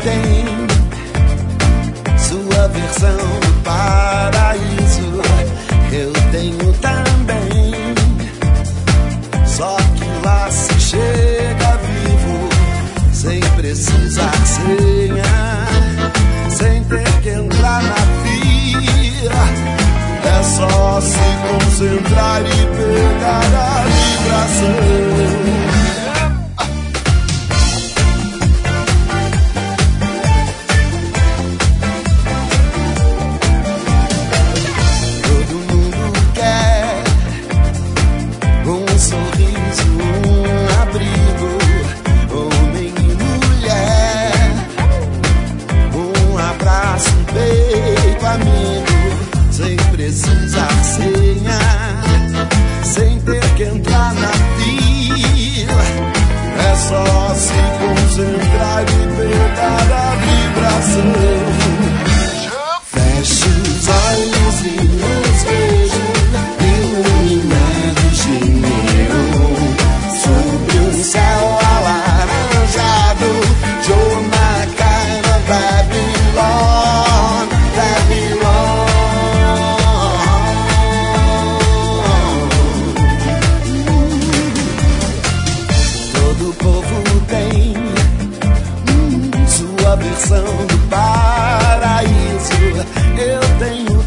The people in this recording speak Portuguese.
tem sua versão do paraíso. Eu tenho também, só que lá se chega vivo, sem precisar senha, sem ter que entrar na fila. É só se concentrar e pegar a vibração. Sem precisar senha, sem ter que entrar na fila. É só se concentrar e pegar a vibração. Feche os olhos e nos vejo iluminados de neon, sob um céu alaranjado. You're my kind of Babylon, Babylon. Sua versão do paraíso. Eu tenho